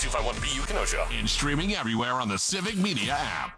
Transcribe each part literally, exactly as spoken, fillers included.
two five one B U Kenosha. And streaming everywhere on the Civic Media app.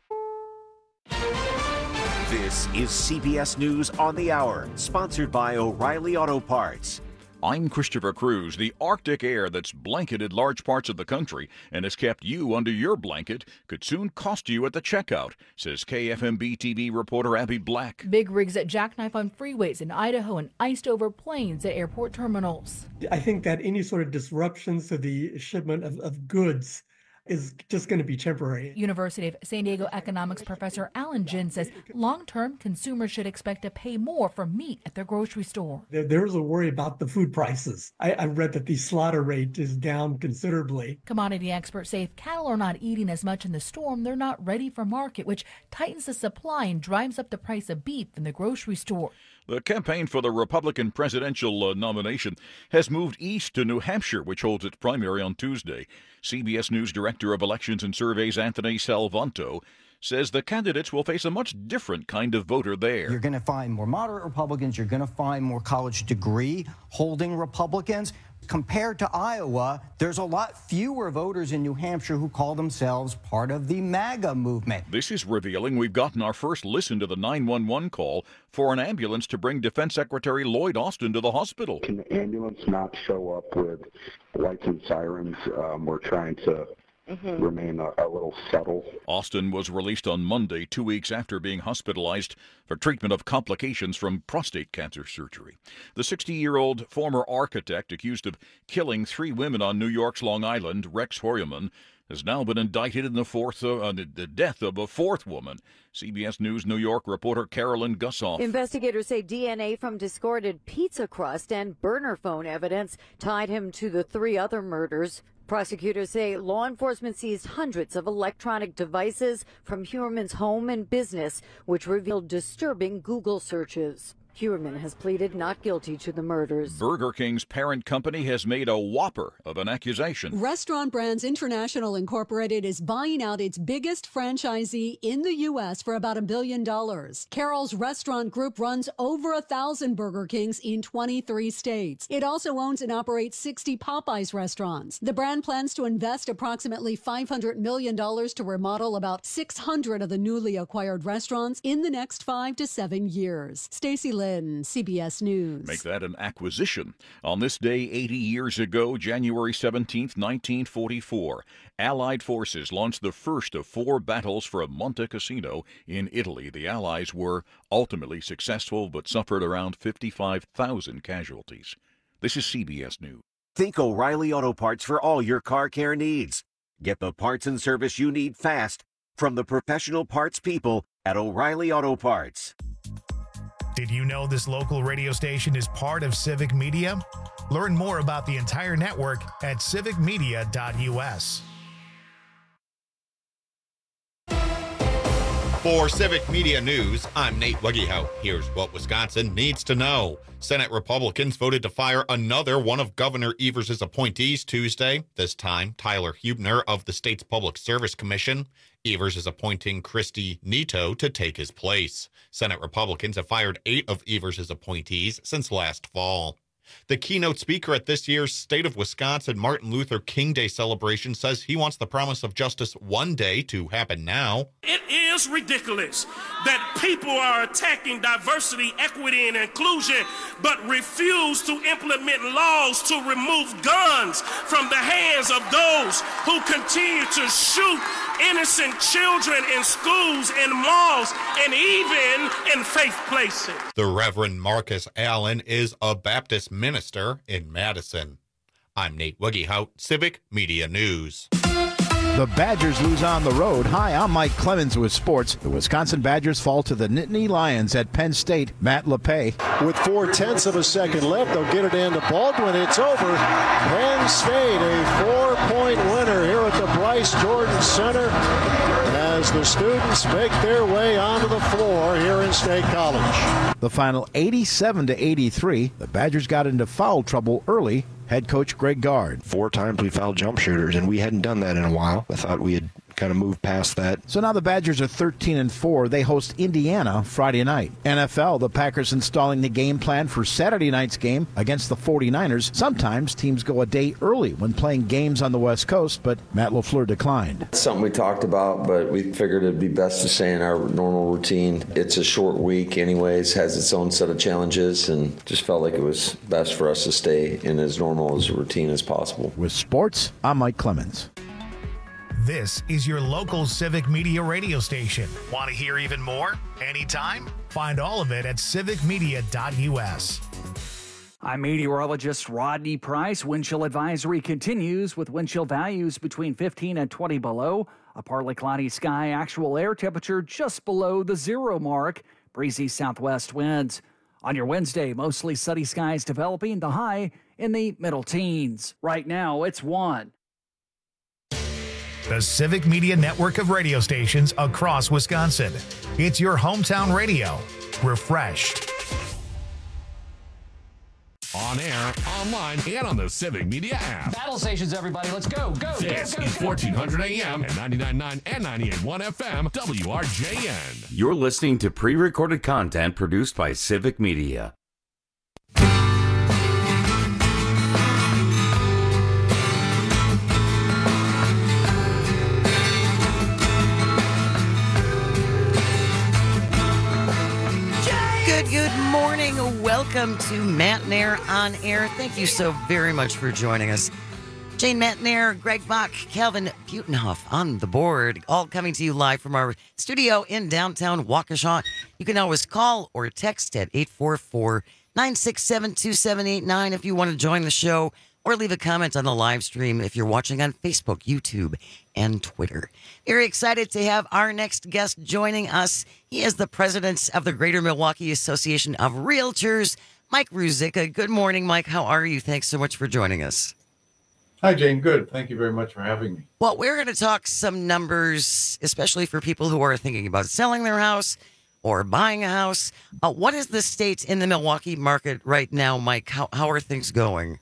This is C B S News on the Hour, sponsored by O'Reilly Auto Parts. I'm Christopher Cruz. The Arctic air that's blanketed large parts of the country and has kept you under your blanket could soon cost you at the checkout, says K F M B T V reporter Abby Black. Big rigs that jackknife on freeways in Idaho and iced over planes at airport terminals. I think that any sort of disruptions to the shipment of, of goods is just going to be temporary. University of San Diego economics professor Alan Jin says long-term consumers should expect to pay more for meat at their grocery store. There, there's a worry about the food prices. I, I read that the slaughter rate is down considerably. Commodity experts say if cattle are not eating as much in the storm, they're not ready for market, which tightens the supply and drives up the price of beef in the grocery store. The campaign for the Republican presidential uh, nomination has moved east to New Hampshire, which holds its primary on Tuesday. C B S News Director of Elections and Surveys Anthony Salvanto says the candidates will face a much different kind of voter there. You're going to find more moderate Republicans. You're going to find more college degree holding Republicans. Compared to Iowa, there's a lot fewer voters in New Hampshire who call themselves part of the MAGA movement. This is revealing we've gotten our first listen to the nine one one call for an ambulance to bring Defense Secretary Lloyd Austin to the hospital. Can the ambulance not show up with lights and sirens? Um, we're trying to Mm-hmm. remain a, a little subtle. Austin was released on Monday, two weeks after being hospitalized for treatment of complications from prostate cancer surgery. The sixty-year-old former architect accused of killing three women on New York's Long Island, Rex Heuermann, has now been indicted in the fourth uh, the death of a fourth woman. C B S News New York reporter Carolyn Gussoff. Investigators say D N A from discarded pizza crust and burner phone evidence tied him to the three other murders. Prosecutors say law enforcement seized hundreds of electronic devices from Heuermann's home and business, which revealed disturbing Google searches. Heuermann has pleaded not guilty to the murders. Burger King's parent company has made a whopper of an accusation. Restaurant Brands International Incorporated is buying out its biggest franchisee in the U S for about a billion dollars. Carroll's Restaurant Group runs over a thousand Burger Kings in twenty-three states. It also owns and operates sixty Popeyes restaurants. The brand plans to invest approximately five hundred million dollars to remodel about six hundred of the newly acquired restaurants in the next five to seven years. Stacey Lynn, C B S News. Make that an acquisition. On this day eighty years ago, January seventeenth, nineteen forty-four, Allied forces launched the first of four battles for Monte Cassino in Italy. The Allies were ultimately successful but suffered around fifty-five thousand casualties. This is C B S News. Think O'Reilly Auto Parts for all your car care needs. Get the parts and service you need fast from the professional parts people at O'Reilly Auto Parts. Did you know this local radio station is part of Civic Media? Learn more about the entire network at civic media dot U S. For Civic Media News, I'm Nate Wuggehout. Here's what Wisconsin needs to know. Senate Republicans voted to fire another one of Governor Evers' appointees Tuesday, this time Tyler Huebner of the state's Public Service Commission. Evers is appointing Christy Neto to take his place. Senate Republicans have fired eight of Evers' appointees since last fall. The keynote speaker at this year's State of Wisconsin Martin Luther King Day celebration says he wants the promise of justice one day to happen now. It is ridiculous that people are attacking diversity, equity, and inclusion, but refuse to implement laws to remove guns from the hands of those who continue to shoot innocent children in schools and malls and even in faith places. The Reverend Marcus Allen is a Baptist minister in Madison. I'm Nate Wuggehout, Civic Media News. The Badgers lose on the road. Hi, I'm Mike Clemens with sports. The Wisconsin Badgers fall to the Nittany Lions at Penn State. Matt LePay. With four-tenths of a second left, they'll get it into Baldwin. It's over. Penn State, a four-point winner here at the Bryce Jordan Center as the students make their way onto the floor here in State College. The final eighty-seven to eighty-three. The Badgers got into foul trouble early. Head coach Greg Gard. Four times we fouled jump shooters, and we hadn't done that in a while. I thought we had kind of move past that. So now the Badgers are thirteen and four. They host Indiana Friday night. N F L, the Packers installing the game plan for Saturday night's game against the forty-niners. Sometimes teams go a day early when playing games on the West Coast, but Matt LaFleur declined. It's something we talked about, but we figured it'd be best to stay in our normal routine. It's a short week anyways, has its own set of challenges, and just felt like it was best for us to stay in as normal as a routine as possible. With sports, I'm Mike Clemens. This is your local Civic Media radio station. Want to hear even more? Anytime? Find all of it at civic media dot u s. I'm meteorologist Rodney Price. Wind chill advisory continues with wind chill values between fifteen and twenty below. A partly cloudy sky, actual air temperature just below the zero mark. Breezy southwest winds. On your Wednesday, mostly sunny skies developing, the high in the middle teens. Right now, it's one. The Civic Media network of radio stations across Wisconsin. It's your hometown radio. Refreshed. On air, online, and on the Civic Media app. Battle stations, everybody. Let's go. Go. This go, go, is go. fourteen hundred A M and ninety-nine point nine and ninety-eight point one F M, W R J N. You're listening to pre-recorded content produced by Civic Media. Good, good morning. Welcome to Matt Nair on Air. Thank you so very much for joining us. Jane Matt Nair, Greg Bach, Calvin Butenhoff on the board, all coming to you live from our studio in downtown Waukesha. You can always call or text at eight four four, nine six seven, two seven eight nine if you want to join the show, or leave a comment on the live stream if you're watching on Facebook, YouTube, and Twitter. Very excited to have our next guest joining us. He is the president of the Greater Milwaukee Association of Realtors, Mike Ruzicka. Good morning, Mike. How are you? Thanks so much for joining us. Hi, Jane. Good. Thank you very much for having me. Well, we're going to talk some numbers, especially for people who are thinking about selling their house or buying a house. Uh, what is the state in the Milwaukee market right now, Mike? How, how are things going?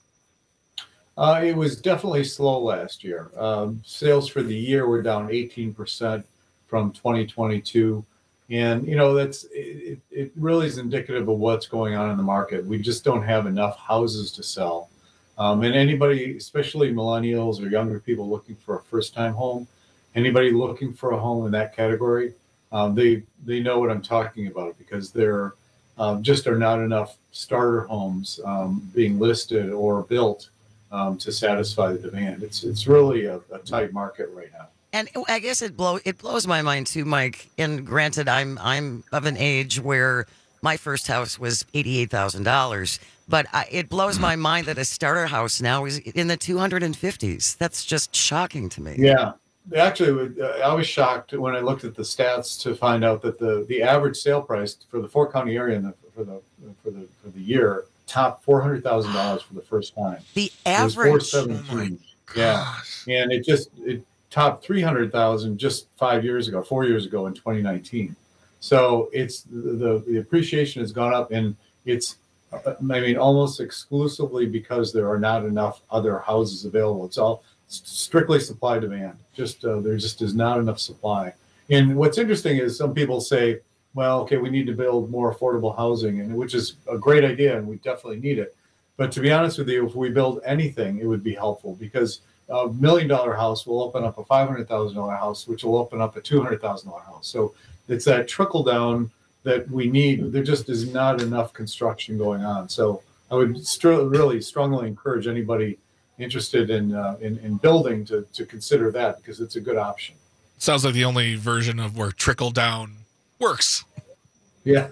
Uh, it was definitely slow last year. Um, sales for the year were down eighteen percent from twenty twenty-two. And, you know, that's it, it really is indicative of what's going on in the market. We just don't have enough houses to sell. Um, and anybody, especially millennials or younger people looking for a first-time home, anybody looking for a home in that category, um, they they know what I'm talking about, because there um, just are not enough starter homes um, being listed or built Um, to satisfy the demand. It's it's really a, a tight market right now. And I guess it blow it blows my mind too, Mike. And granted, I'm I'm of an age where my first house was eighty-eight thousand dollars, but I, it blows my mind that a starter house now is in the two hundred fifties. That's just shocking to me. Yeah, actually, I was shocked when I looked at the stats to find out that the the average sale price for the four county area and the, for the for the for the year top four hundred thousand dollars for the first time. The average, four seventeen. Oh yeah, and it just it topped three hundred thousand just five years ago, four years ago in twenty nineteen. So it's the the appreciation has gone up, and it's I mean almost exclusively because there are not enough other houses available. It's all strictly supply demand. Just uh, there just is not enough supply. And what's interesting is some people say, well, okay, we need to build more affordable housing, and which is a great idea, and we definitely need it. But to be honest with you, if we build anything, it would be helpful, because a million dollar house will open up a five hundred thousand dollars house, which will open up a two hundred thousand dollars house. So it's that trickle down that we need. There just is not enough construction going on. So I would st- really strongly encourage anybody interested in, uh, in in building to to consider that, because it's a good option. Sounds like the only version of where trickle down works. Yeah.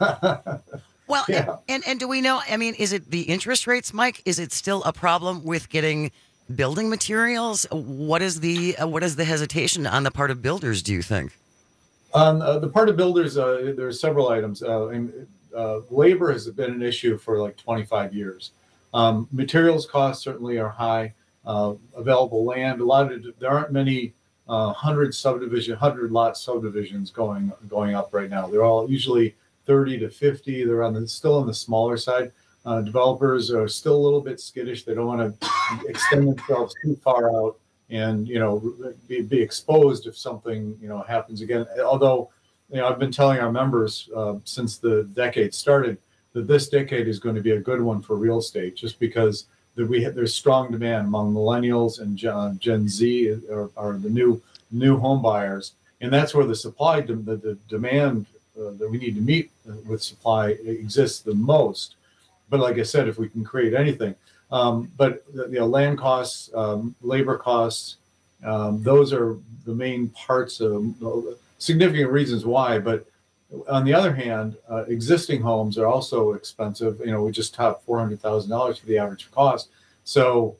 Well, yeah. And, and and do we know, I mean, is it the interest rates, Mike? Is it still a problem with getting building materials? What is the uh, what is the hesitation on the part of builders, do you think? On uh, the part of builders, uh, there are several items. Uh, and, uh, labor has been an issue for like twenty-five years. Um, materials costs certainly are high. Uh, available land, a lot of there aren't many uh, hundred subdivision, hundred lot subdivisions going going up right now. They're all usually thirty to fifty. They're on the still on the smaller side. Uh, developers are still a little bit skittish. They don't want to extend themselves too far out and, you know, be, be exposed if something, you know, happens again. Although, you know, I've been telling our members uh, since the decade started that this decade is going to be a good one for real estate, just because the, we have, there's strong demand among millennials and Gen, Gen Z are, are the new new home buyers, and that's where the supply, the, the demand uh, that we need to meet with supply exists the most. But like I said, if we can create anything, um, but you know, land costs, um, labor costs, um, those are the main parts of uh, significant reasons why. But on the other hand, uh, existing homes are also expensive. You know, we just topped four hundred thousand dollars for the average cost. So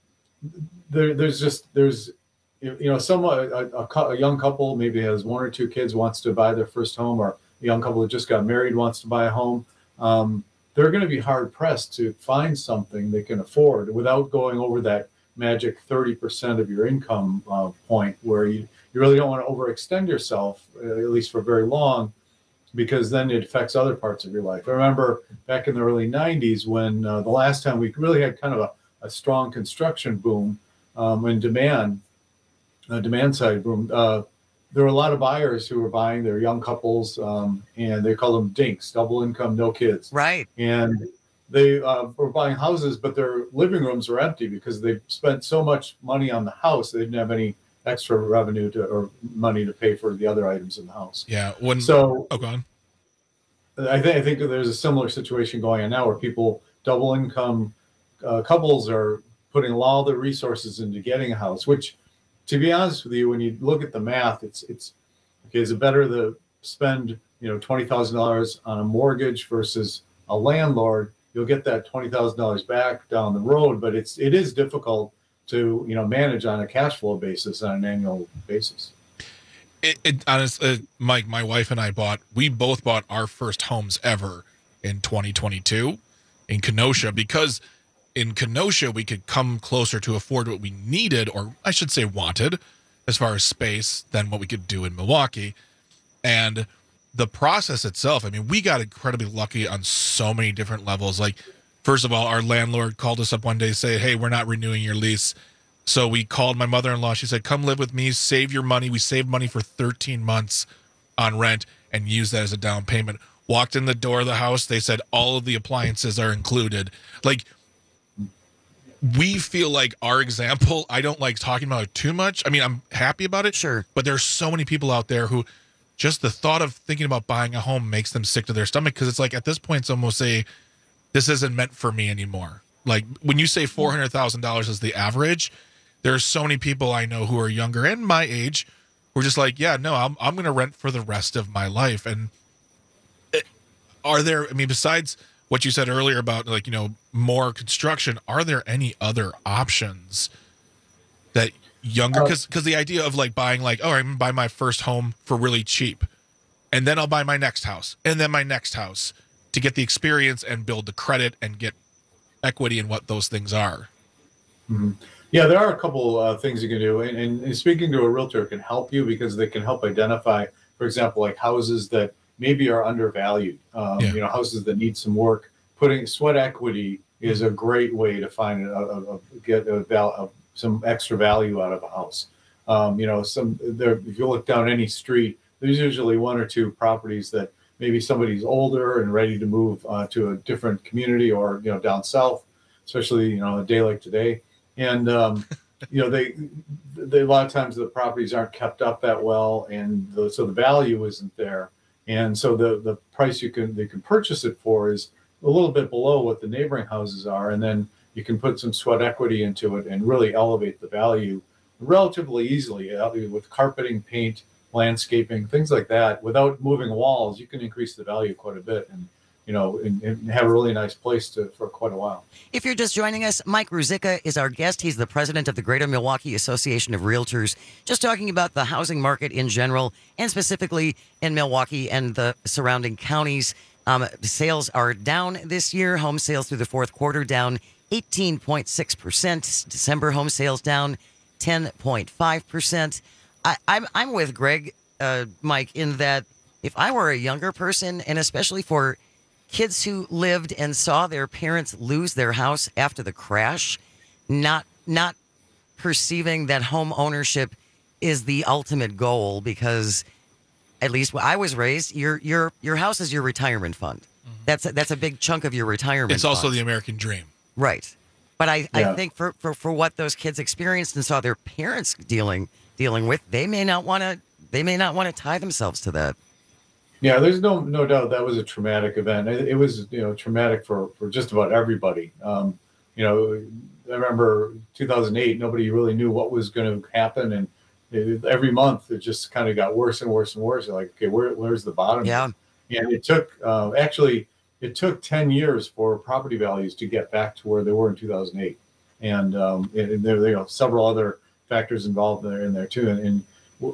there, there's just, there's, you know, someone, a, a, a young couple maybe has one or two kids, wants to buy their first home, or a young couple that just got married wants to buy a home. Um, they're going to be hard pressed to find something they can afford without going over that magic thirty percent of your income uh, point, where you, you really don't want to overextend yourself, uh, at least for very long, because then it affects other parts of your life. I remember back in the early nineties when uh, the last time we really had kind of a, a strong construction boom um, and demand, uh, demand side boom. Uh, there were a lot of buyers who were buying. They were young couples, um, and they call them dinks, double income, no kids. Right. And they uh, were buying houses, but their living rooms were empty because they spent so much money on the house, they didn't have any extra revenue to, or money to pay for the other items in the house. Yeah. When so, oh, go on. I think I think there's a similar situation going on now where people, double income uh, couples, are putting all their resources into getting a house. Which, to be honest with you, when you look at the math, it's it's okay. Is it better to spend you know twenty thousand dollars on a mortgage versus a landlord? You'll get that twenty thousand dollars back down the road, but it's it is difficult to you know manage on a cash flow basis on an annual basis. It, it honestly, Mike, my wife and I bought, we both bought our first homes ever in twenty twenty-two in Kenosha, because in Kenosha we could come closer to afford what we needed, or I should say wanted, as far as space, than what we could do in Milwaukee. And the process itself, I mean, we got incredibly lucky on so many different levels. Like, first of all, our landlord called us up one day, say, hey, we're not renewing your lease. So we called my mother-in-law. She said, come live with me, save your money. We saved money for thirteen months on rent and used that as a down payment. Walked in the door of the house. They said all of the appliances are included. Like, we feel like our example, I don't like talking about it too much. I mean, I'm happy about it. Sure. But there's so many people out there who just the thought of thinking about buying a home makes them sick to their stomach, because it's like at this point, it's almost a, this isn't meant for me anymore. Like when you say four hundred thousand dollars is the average, there's so many people I know who are younger and my age who are just like, yeah, no, I'm I'm going to rent for the rest of my life. And it, are there, I mean, besides what you said earlier about like, you know, more construction, are there any other options that younger, because because the idea of like buying like, oh, I'm going to buy my first home for really cheap, and then I'll buy my next house, and then my next house, to get the experience and build the credit and get equity in what those things are. Mm-hmm. Yeah, there are a couple uh, things you can do, and, and speaking to a realtor can help you because they can help identify, for example, like houses that maybe are undervalued. Um, yeah. You know, houses that need some work. Putting sweat equity is a great way to find a, a, a get a, a, some extra value out of a house. Um, you know, some there. If you look down any street, there's usually one or two properties that maybe somebody's older and ready to move uh, to a different community, or you know, down south, especially you know, a day like today. And, um, you know, they, they, a lot of times the properties aren't kept up that well. And the, so the value isn't there. And so the, the price you can, they can purchase it for is a little bit below what the neighboring houses are. And then you can put some sweat equity into it and really elevate the value relatively easily with carpeting, paint, landscaping, things like that. Without moving walls, you can increase the value quite a bit. And, you know, and, and have a really nice place to for quite a while. If you're just joining us, Mike Ruzicka is our guest. He's the president of the Greater Milwaukee Association of Realtors, just talking about the housing market in general and specifically in Milwaukee and the surrounding counties. Um, sales are down this year. Home sales through the fourth quarter down eighteen point six percent. December home sales down ten point five percent. I, I'm, I'm with Greg, uh, Mike, in that if I were a younger person, and especially for kids who lived and saw their parents lose their house after the crash, not not perceiving that home ownership is the ultimate goal, because at least when I was raised, your your your house is your retirement fund. Mm-hmm. That's a, that's a big chunk of your retirement. It's also fund. the American dream, right? But I, Yeah. I think for, for, for what those kids experienced and saw their parents dealing dealing with, they may not want to they may not want to tie themselves to that. Yeah, there's no no doubt that was a traumatic event. It, it was you know traumatic for, for just about everybody. Um, you know, I remember two thousand eight. Nobody really knew what was going to happen, and it, every month it just kind of got worse and worse and worse. Like, okay, where where's the bottom? Yeah, and it took uh, actually it took ten years for property values to get back to where they were in two thousand eight, and, um, and there there are several other factors involved there in there too, and, and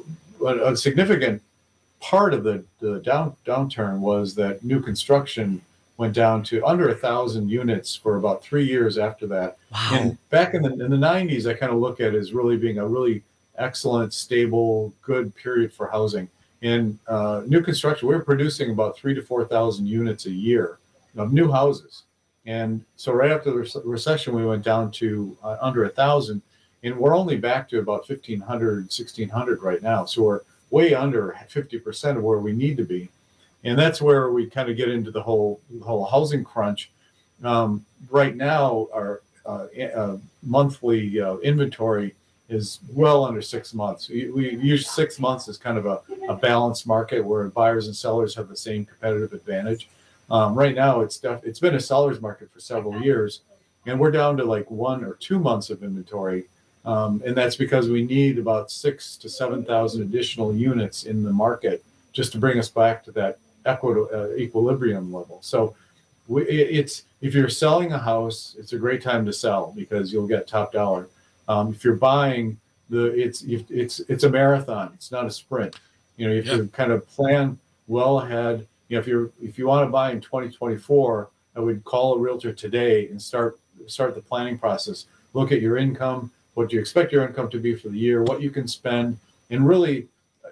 w- a significant part of the, the down downturn was that new construction went down to under a thousand units for about three years after that. Wow. And back in the in the nineties, I kind of look at it as really being a really excellent, stable, good period for housing. In uh, new construction, we were producing about three to four thousand units a year of new houses. And so right after the rec- recession, we went down to uh, under a thousand, and we're only back to about fifteen hundred, sixteen hundred right now. So we're way under fifty percent of where we need to be. And that's where we kind of get into the whole whole housing crunch. Um, right now, our uh, uh, monthly uh, inventory is well under six months. We, we use six months as kind of a, a balanced market where buyers and sellers have the same competitive advantage. Um, right now, it's def- it's been a seller's market for several years, and we're down to like one or two months of inventory. Um, and that's because we need about six to seven thousand additional units in the market just to bring us back to that equi- uh, equilibrium level. So we, it, it's if you're selling a house, it's a great time to sell because you'll get top dollar. Um, if you're buying, the it's it's it's a marathon. It's not a sprint. You know, you have Yeah. to kind of plan well ahead. You know, if you're if you want to buy in twenty twenty-four, I would call a realtor today and start start the planning process. Look at your income. What do you expect your income to be for the year, what you can spend, and really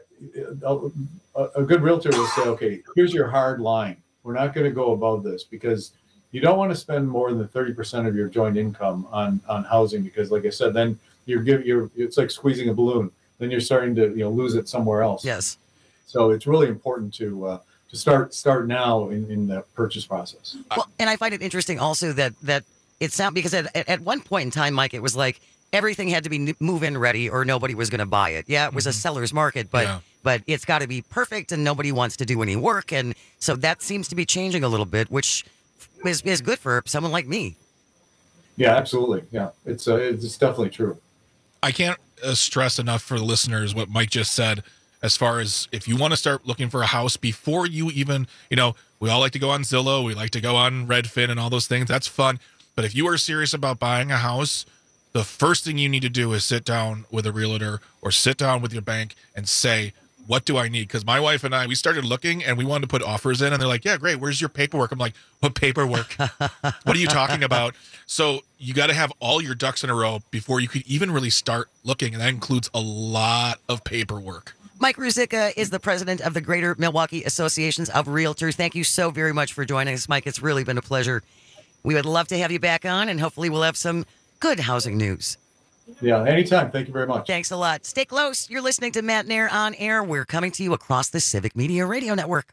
a, a good realtor will say, okay, here's your hard line. We're not going to go above this because you don't want to spend more than thirty percent of your joint income on, on housing because, like I said, then you're giving you're it's like squeezing a balloon. Then you're starting to you know lose it somewhere else. Yes. So it's really important to uh, to start start now in, in the purchase process. Well, and I find it interesting also that that it sounds because at, at one point in time, Mike, it was like everything had to be move-in ready or nobody was going to buy it. Yeah, it was a seller's market, but Yeah. but it's got to be perfect and nobody wants to do any work. And so that seems to be changing a little bit, which is, is good for someone like me. Yeah, absolutely. Yeah, it's uh, it's definitely true. I can't uh, stress enough for the listeners what Mike just said, as far as if you want to start looking for a house before you even, you know, we all like to go on Zillow, we like to go on Redfin and all those things. That's fun. But if you are serious about buying a house, the first thing you need to do is sit down with a realtor or sit down with your bank and say, what do I need? Because my wife and I, we started looking and we wanted to put offers in and they're like, yeah, great. Where's your paperwork? I'm like, what paperwork? What are you talking about? So you got to have all your ducks in a row before you could even really start looking. And that includes a lot of paperwork. Mike Ruzicka is the president of the Greater Milwaukee Associations of Realtors. Thank you so very much for joining us, Mike. It's really been a pleasure. We would love to have you back on, and hopefully we'll have some good housing news. Yeah, anytime. Thank you very much. Thanks a lot. Stay close. You're listening to Matt Nair on Air. We're coming to you across the Civic Media Radio Network.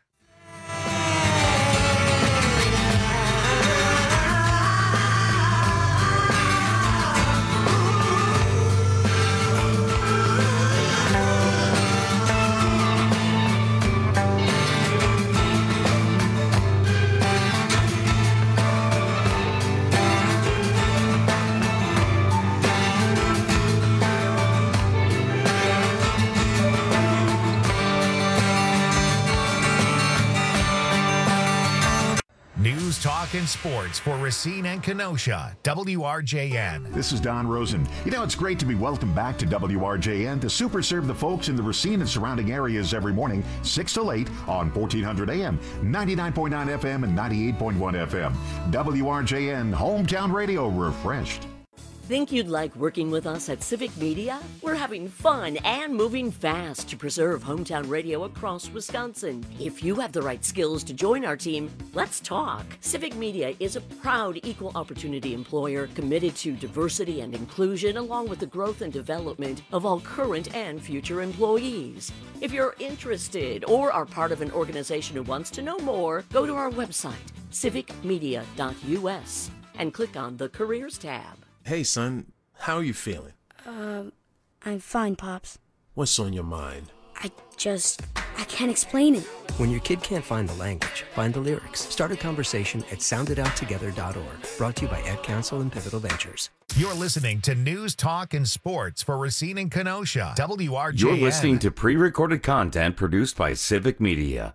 News, talk, and sports for Racine and Kenosha. W R J N. This is Don Rosen. You know, it's great to be welcomed back to W R J N to super serve the folks in the Racine and surrounding areas every morning, six till eight on fourteen hundred A M, ninety-nine point nine F M, and ninety-eight point one F M. W R J N, hometown radio refreshed. Think you'd like working with us at Civic Media? We're having fun and moving fast to preserve hometown radio across Wisconsin. If you have the right skills to join our team, let's talk. Civic Media is a proud equal opportunity employer committed to diversity and inclusion, along with the growth and development of all current and future employees. If you're interested or are part of an organization who wants to know more, go to our website, civic media dot u s, and click on the Careers tab. Hey, son, how are you feeling? Um, I'm fine, Pops. What's on your mind? I just, I can't explain it. When your kid can't find the language, find the lyrics. Start a conversation at sound it out together dot org. Brought to you by Ed Council and Pivotal Ventures. You're listening to News, Talk, and Sports for Racine and Kenosha. W R J N. You're listening to pre-recorded content produced by Civic Media.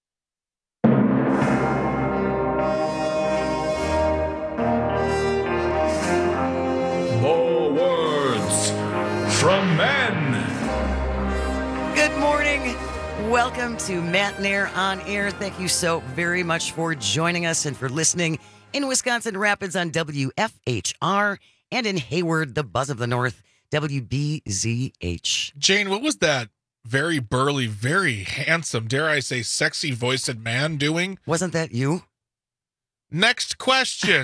More words from men. Good morning. Welcome to Matt Nair on Air. Thank you so very much for joining us and for listening in Wisconsin Rapids on W F H R and in Hayward, the Buzz of the North, W B Z H. Jane, what was that very burly, very handsome, dare I say, sexy voiced man doing? Wasn't that you? Next question.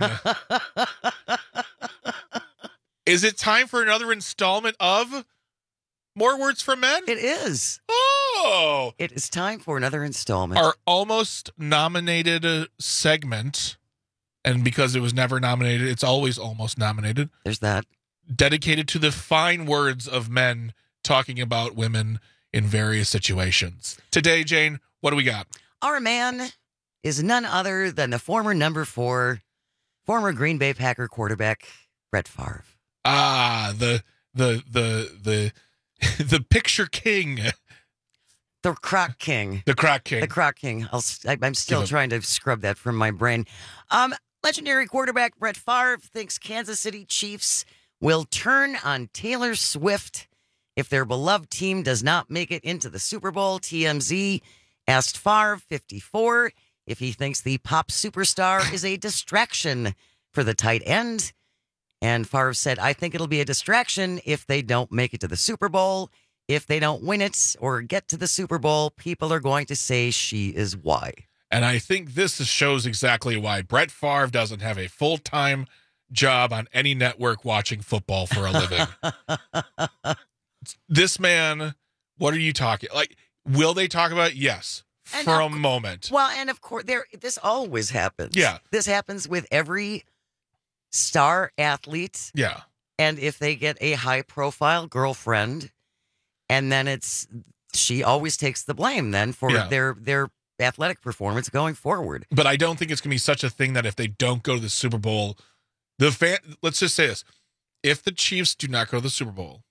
Is it time for another installment of More Words from Men? It is. Oh. It is time for another installment. Our almost nominated uh, segment, and because it was never nominated, it's always almost nominated. There's that. Dedicated to the fine words of men talking about women in various situations. Today, Jane, what do we got? Our man is none other than the former number four, former Green Bay Packer quarterback, Brett Favre. Ah, the the the the the picture king, the Croc King, the Croc King, the Croc King. I'll, I, I'm still trying to scrub that from my brain. Um, legendary quarterback Brett Favre thinks Kansas City Chiefs will turn on Taylor Swift if their beloved team does not make it into the Super Bowl. T M Z asked Favre, fifty-four, if he thinks the pop superstar is a distraction for the tight end. And Favre said, I think it'll be a distraction if they don't make it to the Super Bowl. If they don't win it or get to the Super Bowl, people are going to say she is why. And I think this shows exactly why Brett Favre doesn't have a full-time job on any network watching football for a living. This man, what are you talking? Like, will they talk about it? Yes, and for a of, moment. Well, and of course, there. This always happens. Yeah. This happens with every star athlete. Yeah. And if they get a high-profile girlfriend, and then it's, she always takes the blame then for Yeah. their their athletic performance going forward. But I don't think it's going to be such a thing that if they don't go to the Super Bowl, the fan, let's just say this. If the Chiefs do not go to the Super Bowl,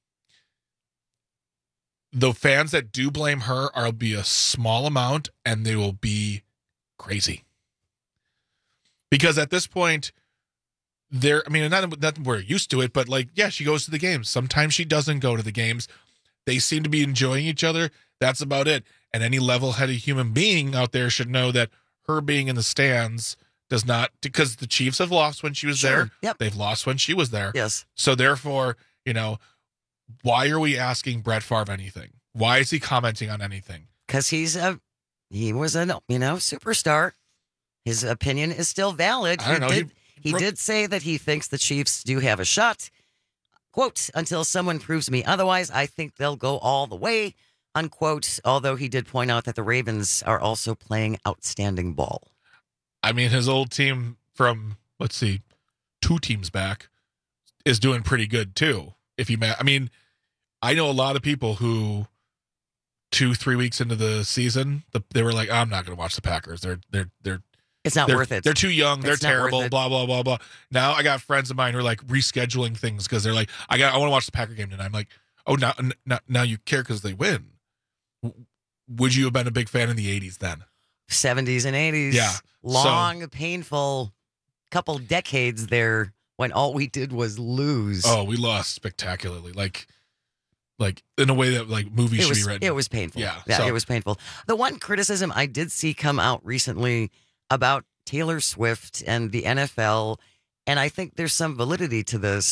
the fans that do blame her are be a small amount, and they will be crazy. Because at this point, they're, I mean, not that we're used to it, but like, yeah, she goes to the games. Sometimes she doesn't go to the games. They seem to be enjoying each other. That's about it. And any level-headed human being out there should know that her being in the stands does not, because the Chiefs have lost when she was Sure. there. Yep. They've lost when she was there. Yes. So therefore, you know, why are we asking Brett Favre anything? Why is he commenting on anything? Because he's a, he was a, you know, superstar. His opinion is still valid. I don't he know. Did, He- he did say that he thinks the Chiefs do have a shot. Quote, until someone proves me otherwise, I think they'll go all the way, unquote. Although he did point out that the Ravens are also playing outstanding ball. I mean, his old team from, let's see, two teams back is doing pretty good too. If you, ma- I mean, I know a lot of people who two, three weeks into the season, the, they were like, I'm not going to watch the Packers. They're, they're, they're, It's not they're, worth it. They're too young. They're It's not worth terrible. it. Blah blah blah blah. Now I got friends of mine who are like rescheduling things because they're like, I got, I want to watch the Packer game tonight. I'm like, oh, now, now, now you care because they win. Would you have been a big fan in the eighties then? seventies and eighties. Yeah. Long, So- painful couple decades there when all we did was lose. Oh, we lost spectacularly. Like, like in a way that like movies it should was, be written. It was painful. Yeah. Yeah, so- it was painful. The one criticism I did see come out recently about Taylor Swift and the N F L, and I think there's some validity to this,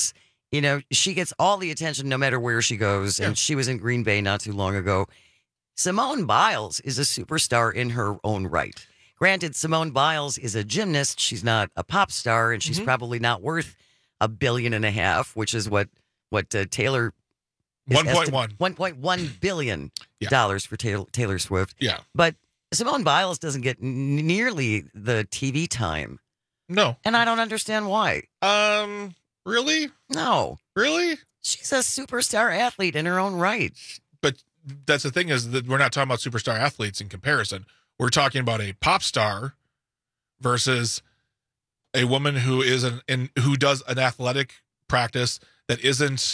You know, she gets all the attention no matter where she goes, and she was in Green Bay not too long ago. Simone Biles is a superstar in her own right. Granted, Simone Biles is a gymnast. She's not a pop star, and she's Mm-hmm. probably not worth a billion and a half, which is what what uh, Taylor is one point esti- one. one point one billion dollars for Taylor, Taylor Swift. Yeah. But Simone Biles doesn't get n- nearly the T V time. No. And I don't understand why. Um, really? No. Really? She's a superstar athlete in her own right. But that's the thing is that we're not talking about superstar athletes in comparison. We're talking about a pop star versus a woman who is an in, who does an athletic practice that isn't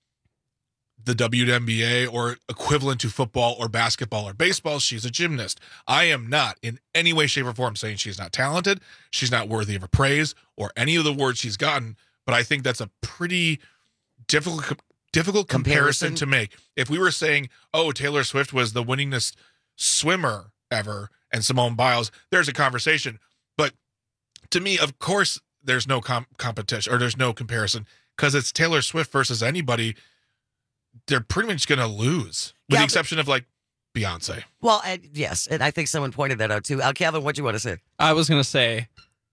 the W N B A or equivalent to football or basketball or baseball. She's a gymnast. I am not in any way, shape, or form saying she's not talented. She's not worthy of a praise or any of the words she's gotten. But I think that's a pretty difficult difficult comparison, Comparison? to make. If we were saying, oh, Taylor Swift was the winningest swimmer ever and Simone Biles, there's a conversation. But to me, of course, there's no com- competition or there's no comparison because it's Taylor Swift versus anybody. They're pretty much going to lose, with Yeah, the but- exception of like Beyonce. Well, uh, yes, and I think someone pointed that out too. Uh, Calvin, what do you want to say? I was going to say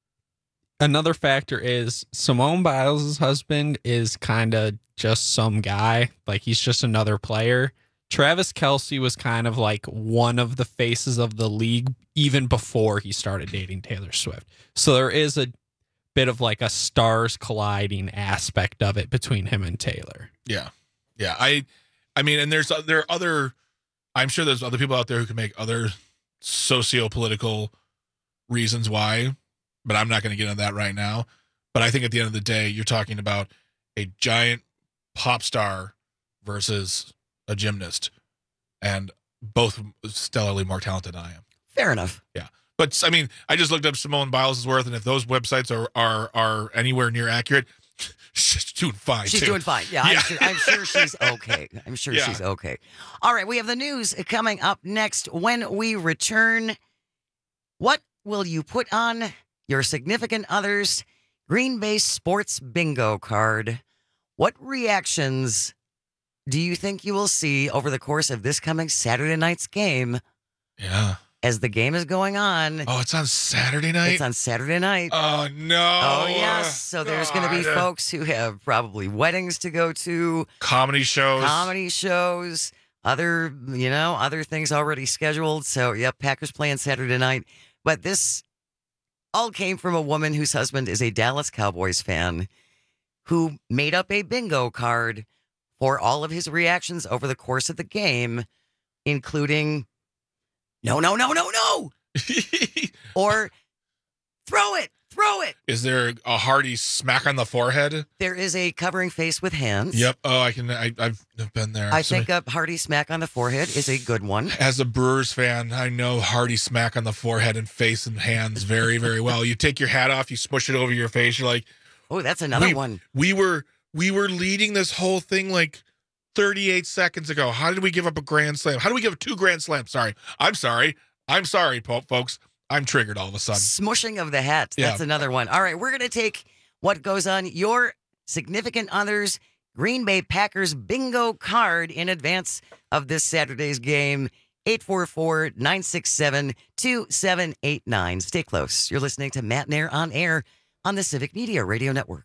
another factor is Simone Biles' husband is kind of just some guy. Like, he's just another player. Travis Kelce was kind of like one of the faces of the league even before he started dating Taylor Swift. So there is a bit of like a stars colliding aspect of it between him and Taylor. Yeah. Yeah. I, I mean, and there's, there are other, I'm sure there's other people out there who can make other socio-political reasons why, but I'm not going to get into that right now. But I think at the end of the day, you're talking about a giant pop star versus a gymnast, and both stellarly more talented than I am. Fair enough. Yeah. But I mean, I just looked up Simone Biles' worth, and if those websites are are are anywhere near accurate, she's doing fine. She's too. doing fine. Yeah, Yeah. I'm, sure, I'm sure she's okay. I'm sure Yeah. she's okay. All right, we have the news coming up next. When we return, what will you put on your significant other's Green Bay Sports Bingo card? What reactions do you think you will see over the course of this coming Saturday night's game? Yeah. As the game is going on. Oh, it's on Saturday night? It's on Saturday night. Oh, no. Oh, yes. So there's going to be God. folks who have probably weddings to go to, Comedy shows. comedy shows, other, you know, other things already scheduled. So, yep, Packers playing Saturday night. But this all came from a woman whose husband is a Dallas Cowboys fan who made up a bingo card for all of his reactions over the course of the game, including no, no, no, no, no, or throw it, throw it. Is there a hearty smack on the forehead? There is a covering face with hands. Yep. Oh, I can. I, I've been there. I So- think a hearty smack on the forehead is a good one. As a Brewers fan, I know hearty smack on the forehead and face and hands very, very well. You take your hat off, you smush it over your face. You're like, oh, that's another we, one. We were we were leading this whole thing like thirty-eight seconds ago. How did we give up a grand slam? How did we give up two grand slams? Sorry, I'm sorry, I'm sorry, po- folks. I'm triggered all of a sudden. Smushing of the hat. That's Yeah. another one. All right, we're going to take what goes on your significant other's Green Bay Packers bingo card in advance of this Saturday's game. eight four four, nine six seven, two seven eight nine. Stay close. You're listening to Matt Nair on air on the Civic Media Radio Network.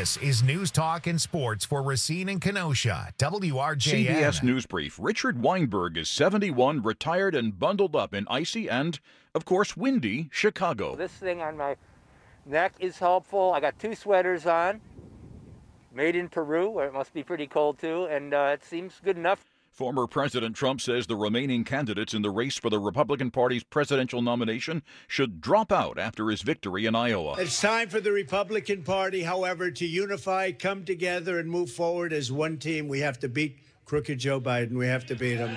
This is News Talk and Sports for Racine and Kenosha, W R J N. C B S News Brief. Richard Weinberg is seventy-one, retired and bundled up in icy and, of course, windy Chicago. This thing on my neck is helpful. I got two sweaters on, made in Peru, where it must be pretty cold too, and uh, it seems good enough. Former President Trump says the remaining candidates in the race for the Republican Party's presidential nomination should drop out after his victory in Iowa. It's time for the Republican Party, however, to unify, come together, and move forward as one team. We have to beat crooked Joe Biden. We have to beat him.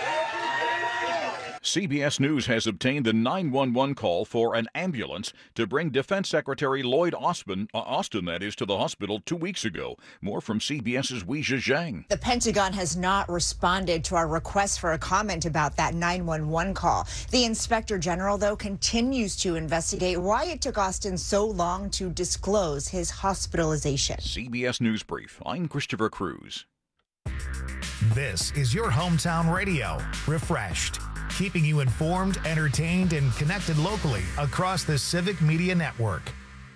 C B S News has obtained the nine one one call for an ambulance to bring Defense Secretary Lloyd Austin, uh, Austin that is, to the hospital two weeks ago. More from CBS's Weijia Zhang. The Pentagon has not responded to our request for a comment about that nine one one call. The Inspector General, though, continues to investigate why it took Austin so long to disclose his hospitalization. C B S News Brief. I'm Christopher Cruz. This is your hometown radio, Refreshed, keeping you informed, entertained, and connected locally across the Civic Media Network.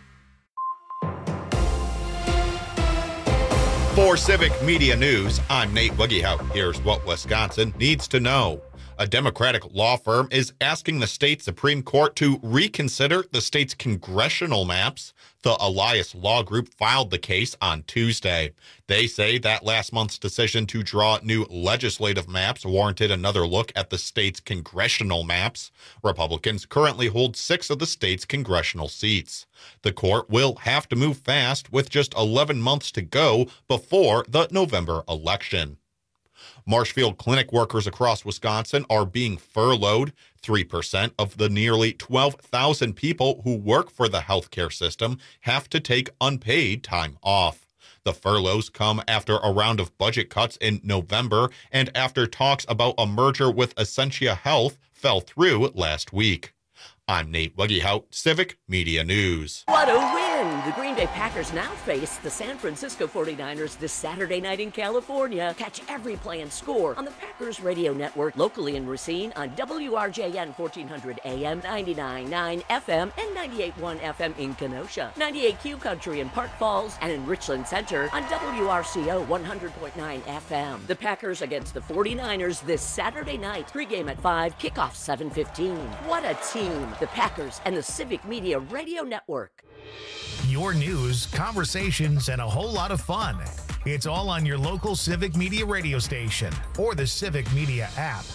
For Civic Media News, I'm Nate Wiggyhout. Here's what Wisconsin needs to know. A Democratic law firm is asking the state Supreme Court to reconsider the state's congressional maps. The Elias Law Group filed the case on Tuesday. They say that last month's decision to draw new legislative maps warranted another look at the state's congressional maps. Republicans currently hold six of the state's congressional seats. The court will have to move fast with just eleven months to go before the November election. Marshfield Clinic workers across Wisconsin are being furloughed. three percent of the nearly twelve thousand people who work for the healthcare system have to take unpaid time off. The furloughs come after a round of budget cuts in November and after talks about a merger with Essentia Health fell through last week. I'm Nate Wiggyhout, Civic Media News. What a win! The Green Bay Packers now face the San Francisco forty-niners this Saturday night in California. Catch every play and score on the Packers Radio Network, locally in Racine on W R J N fourteen hundred A M, ninety-nine point nine F M, and ninety-eight point one F M in Kenosha, ninety-eight Q Country in Park Falls, and in Richland Center on W R C O one hundred point nine F M. The Packers against the forty-niners this Saturday night. Pregame at five, kickoff seven fifteen. What a team! The Packers and the Civic Media Radio Network. Your news, conversations, and a whole lot of fun. It's all on your local Civic Media radio station or the Civic Media app.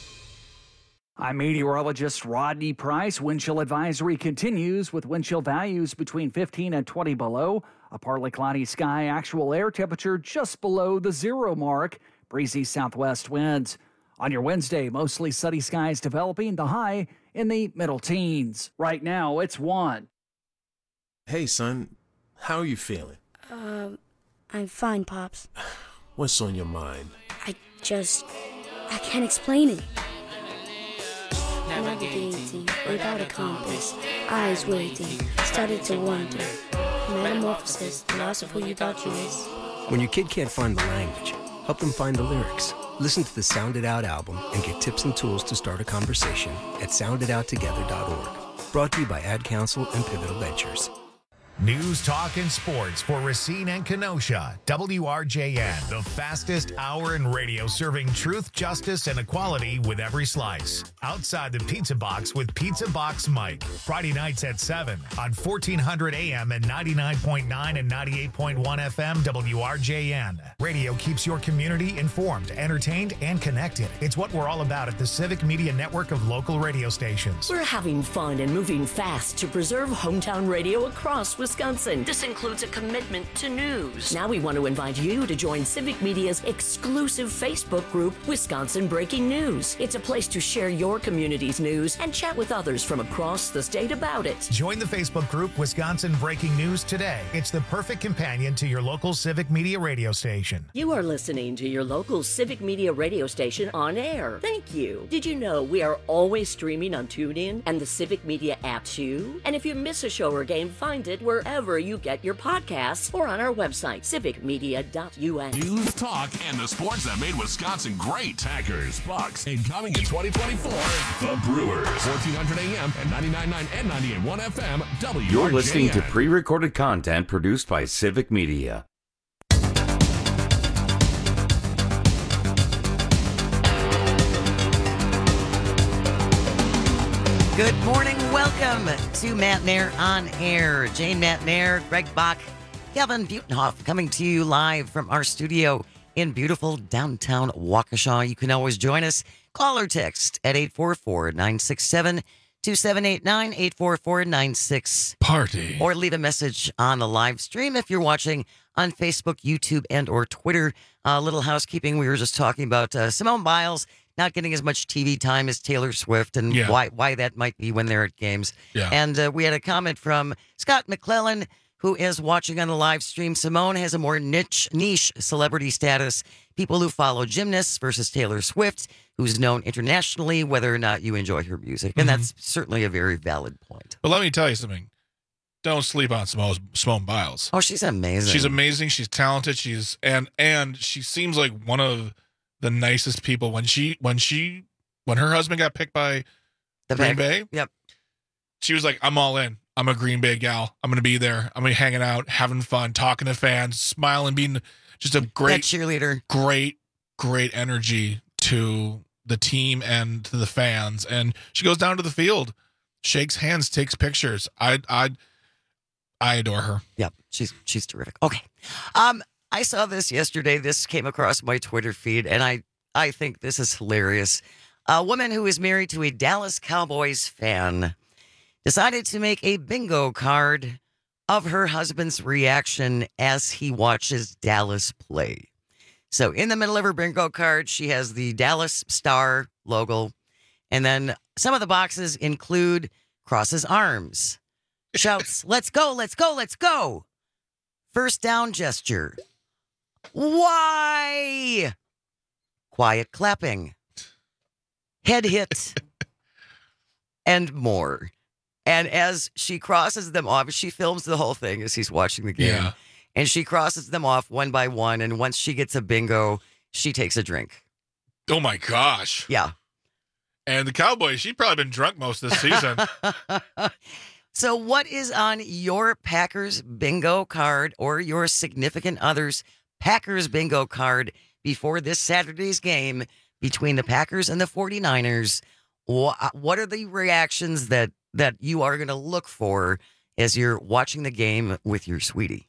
I'm meteorologist Rodney Price. Wind chill advisory continues with wind chill values between fifteen and twenty below. A partly cloudy sky, actual air temperature just below the zero mark. Breezy southwest winds. On your Wednesday, mostly sunny skies developing, the high in the middle teens. Right now, it's one. Hey, son, how are you feeling? Um, I'm fine, Pops. What's on your mind? I just, I can't explain it. Navigating without a compass, eyes waiting, started to wonder. Metamorphosis, the loss of who you thought you was. When your kid can't find the language, help them find the lyrics. Listen to the Sound It Out album and get tips and tools to start a conversation at sound it out together dot org. Brought to you by Ad Council and Pivotal Ventures. News, talk, and sports for Racine and Kenosha. W R J N, the fastest hour in radio, serving truth, justice, and equality with every slice. Outside the Pizza Box with Pizza Box Mike. Friday nights at seven on fourteen hundred A M and ninety-nine point nine and ninety-eight point one F M W R J N. Radio keeps your community informed, entertained, and connected. It's what we're all about at the Civic Media Network of local radio stations. We're having fun and moving fast to preserve hometown radio across Wisconsin. This includes a commitment to news. Now we want to invite you to join Civic Media's exclusive Facebook group, Wisconsin Breaking News. It's a place to share your community's news and chat with others from across the state about it. Join the Facebook group, Wisconsin Breaking News today. It's the perfect companion to your local Civic Media radio station. You are listening to your local Civic Media radio station on air. Thank you. Did you know we are always streaming on TuneIn and the Civic Media app too? And if you miss a show or game, find it where wherever you get your podcasts or on our website, civic media dot U S. News, talk, and the sports that made Wisconsin great. Packers, Bucks, and coming in twenty twenty-four, the Brewers. fourteen hundred A M and ninety-nine point nine and ninety-eight point one F M, W R J N. You're listening to pre-recorded content produced by Civic Media. Good morning. Welcome to Matt Nair on Air. Jane Matt Nair, Greg Bach, Kevin Butenhoff coming to you live from our studio in beautiful downtown Waukesha. You can always join us. Call or text at eight four four, nine six seven, two seven eight nine, eight four four, nine six. Party. Or leave a message on the live stream if you're watching on Facebook, YouTube, and or Twitter. A uh, little housekeeping. We were just talking about uh, Simone Biles not getting as much T V time as Taylor Swift and Yeah. why why that might be when they're at games. Yeah. And uh, we had a comment from Scott McClellan, who is watching on the live stream. Simone has a more niche niche celebrity status. People who follow gymnasts versus Taylor Swift, who's known internationally, whether or not you enjoy her music. And Mhm. that's certainly a very valid point. But let me tell you something. Don't sleep on Simone, Simone Biles. Oh, she's amazing. She's amazing. She's talented. She's and and she seems like one of the nicest people. When she when she when her husband got picked by The Green Pack- Bay, Yep. she was like, "I'm all in. I'm a Green Bay gal. I'm going to be there. I'm going to be hanging out, having fun, talking to fans, smiling, being just a great That cheerleader. great, great energy to the team and to the fans." And she goes down to the field, shakes hands, takes pictures. I I I adore her. Yep, she's she's terrific. Okay. Um, I saw this yesterday. This came across my Twitter feed, and I, I think this is hilarious. A woman who is married to a Dallas Cowboys fan decided to make a bingo card of her husband's reaction as he watches Dallas play. So in the middle of her bingo card, she has the Dallas Star logo, and then some of the boxes include crosses arms, shouts, "Let's go, let's go, let's go." First down gesture. Why? Quiet clapping. Head hit. And more. And as she crosses them off, she films the whole thing as he's watching the game. Yeah. And she crosses them off one by one. And once she gets a bingo, she takes a drink. Oh my gosh. Yeah. And the Cowboys, she's probably been drunk most of this season. So what is on your Packers bingo card or your significant other's Packers bingo card before this Saturday's game between the Packers and the forty-niners? Wha- What are the reactions that, that you are going to look for as you're watching the game with your sweetie?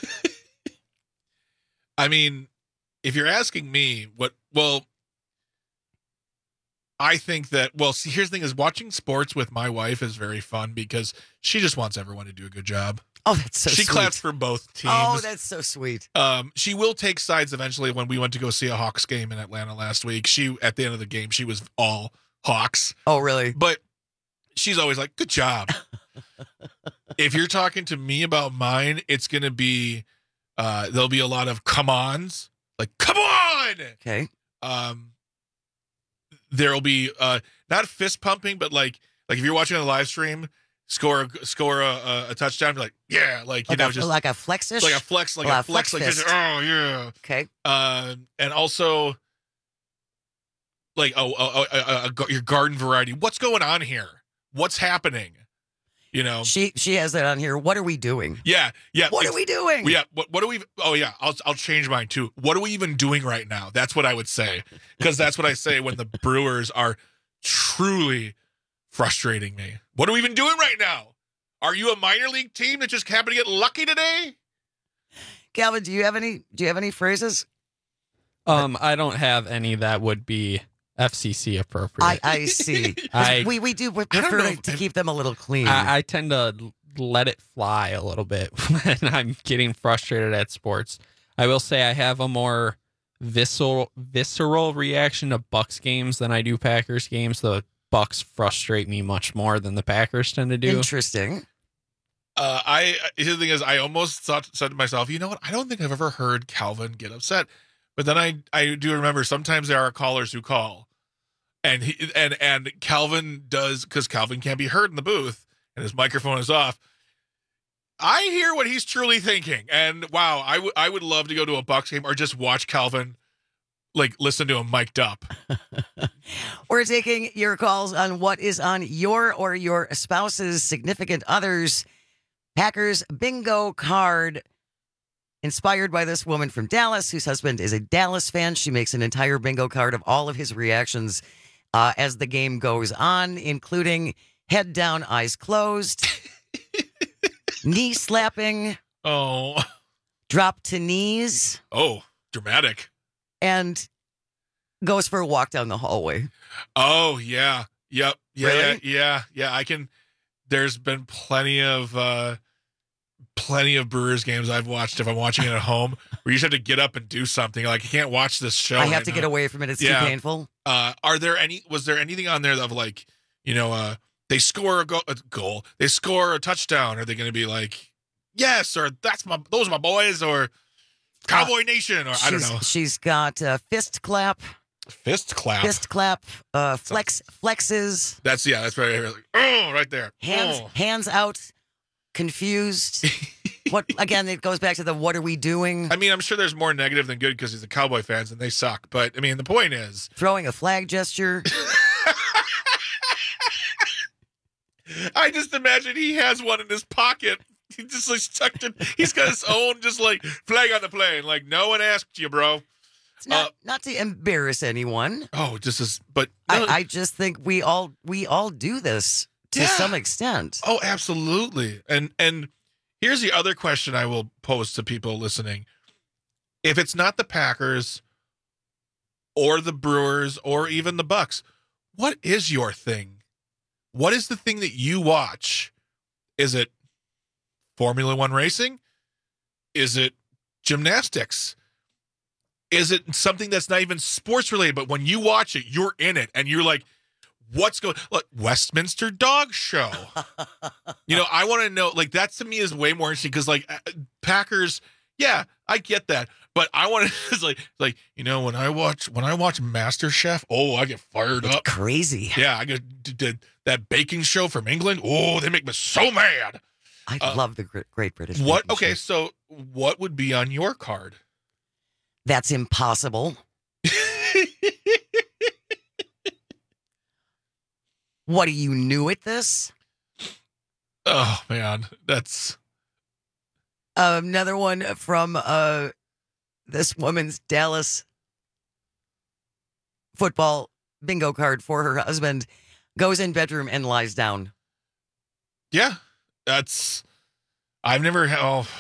I mean, if you're asking me what, well, I think that, well, see, here's the thing is watching sports with my wife is very fun because she just wants everyone to do a good job. Oh, that's so She sweet. claps for both teams. Oh, that's so sweet. Um, she will take sides eventually. When we went to go see a Hawks game in Atlanta last week, she, at the end of the game, she was all Hawks. Oh, really? But she's always like, good job. If you're talking to me about mine, it's going to be, uh, there'll be a lot of come ons, like, come on. Okay. Um, there'll be, uh, not fist pumping, but like, like if you're watching on the live stream, score, a, score a, a, a touchdown, be like, yeah, like, you Like know, a, just like a flex-ish? like a flex, like Well, a flex, like, just, fist. oh yeah. Okay. Um, and also, like, oh, oh, oh, uh, uh, your garden variety. What's going on here? What's happening? You know, She she has that on here. What are we doing? yeah, yeah. What are we doing? Yeah, what what are we? Oh yeah, I'll I'll change mine too. What are we even doing right now? That's what I would say, because that's what I say when the Brewers are truly frustrating me. What are we even doing right now? Are you a minor league team that just happened to get lucky today? Calvin, do you have any do you have any phrases? Um, I don't have any that would be F C C appropriate. I, I see. I- we we do know prefer if- to keep them a little clean. I, I tend to l- let it fly a little bit when I'm getting frustrated at sports. I will say I have a more visceral visceral reaction to Bucks games than I do Packers games. The Bucks frustrate me much more than the Packers tend to do. Interesting. Uh, I the thing is, I almost thought said to myself, you know what? I don't think I've ever heard Calvin get upset. But then I I do remember sometimes there are callers who call, and he and and Calvin does, because Calvin can't be heard in the booth and his microphone is off. I hear what he's truly thinking. And wow, I, w- I would love to go to a Bucks game or just watch Calvin, like, listen to him mic'd up. We're taking your calls on what is on your or your spouse's significant other's Packers bingo card. Inspired by this woman from Dallas, whose husband is a Dallas fan. She makes an entire bingo card of all of his reactions uh, as the game goes on, including head down, eyes closed, knee slapping, oh, drop to knees. Oh, dramatic. And goes for a walk down the hallway. Oh, yeah. Yep. Yeah, Really? yeah, yeah, yeah. I can. There's been plenty of uh, plenty of Brewers games I've watched if I'm watching it at home where you just have to get up and do something. Like, I can't watch this show. I have right to now. get away from it. It's Yeah. too painful. Uh, are there any? Was there anything on there of like, you know, uh, they score a, go- a goal, they score a touchdown? Are they going to be like, yes, or that's my, those are my boys, or Cowboy uh, Nation, or I don't know. She's got uh, fist clap, fist clap, fist clap, uh, flex, flexes. That's yeah, that's right. Like, oh, right there. Hands, oh. hands out, confused. What again? It goes back to the what are we doing? I mean, I'm sure there's more negative than good because he's a Cowboy fans and they suck. But I mean, the point is throwing a flag gesture. I just imagine he has one in his pocket. He just like stuck it. He's got his own just like flag on the plane. Like no one asked you, bro. It's not uh, not to embarrass anyone. Oh, just as but no, I, I just think we all we all do this to yeah. some extent. Oh, absolutely. And and here's the other question I will pose to people listening. If it's not the Packers or the Brewers or even the Bucks, what is your thing? What is the thing that you watch? Is it Formula One racing? Is it gymnastics? Is it something that's not even sports related, but when you watch it, you're in it and you're like, what's going look, Westminster Dog Show. You know, I want to know, like, that to me is way more interesting because, like, Packers, yeah, I get that. But I want to, it's like, like, you know, when I watch, when I watch MasterChef, oh, I get fired it's up. Crazy. Yeah, I get did that baking show from England. Oh, they make me so mad. I uh, love the Great British. What? Okay, show. So what would be on your card? That's impossible. What, are you new at this? Oh, man, that's... Uh, another one from uh, this woman's Dallas football bingo card for her husband. Goes in bedroom and lies down. Yeah, that's... I've never... Oh,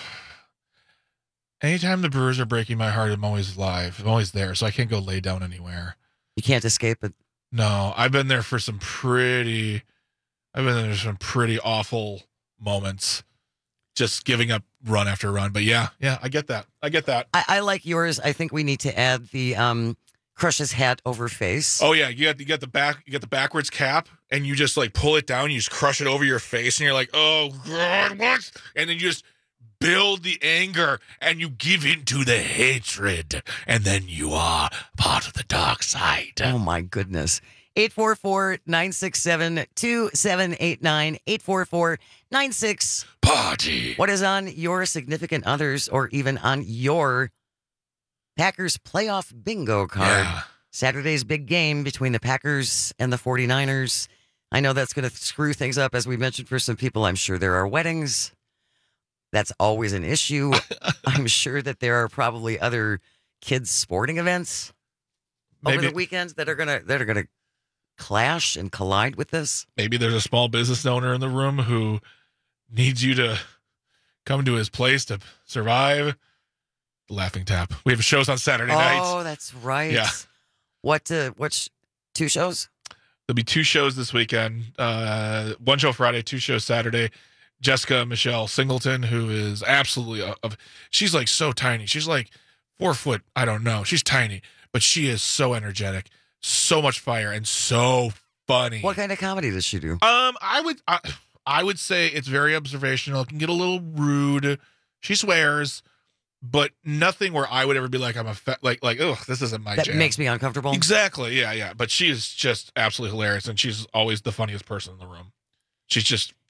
anytime the Brewers are breaking my heart, I'm always live. I'm always there, so I can't go lay down anywhere. You can't escape it. No, I've been there for some pretty... I've been there for some pretty awful moments. Just giving up run after run. But yeah, yeah, I get that. I get that. I, I like yours. I think we need to add the um, crushes hat over face. Oh yeah, you got you got the back you got the backwards cap, and you just like pull it down. You just crush it over your face, and you're like, oh God, what? And then you just build the anger, and you give into the hatred, and then you are part of the dark side. Oh my goodness. eight four four, nine six seven, two seven eight nine, eight four four, nine six Party. What is on your significant others or even on your Packers playoff bingo card? Yeah. Saturday's big game between the Packers and the forty-niners. I know that's going to screw things up, as we mentioned, for some people. I'm sure there are weddings. That's always an issue. I'm sure that there are probably other kids' sporting events Maybe. over the weekends that are gonna that are gonna clash and collide with this. Maybe there's a small business owner in the room who needs you to come to his place to survive. The Laughing Tap. We have shows on Saturday oh, nights. Oh, that's right. Yeah. What? Uh, what's two shows? There'll be two shows this weekend. Uh, one show Friday, two shows Saturday. Jessica Michelle Singleton, who is absolutely, a, a, she's like so tiny. She's like four foot. I don't know. She's tiny, but she is so energetic, so much fire, and so funny. What kind of comedy does she do? Um, I would, I, I would say it's very observational. It can get a little rude. She swears, but nothing where I would ever be like, I'm a fa- like, like, oh, this isn't my that jam. Makes me uncomfortable. Exactly. Yeah, yeah. But she is just absolutely hilarious, and she's always the funniest person in the room. She's just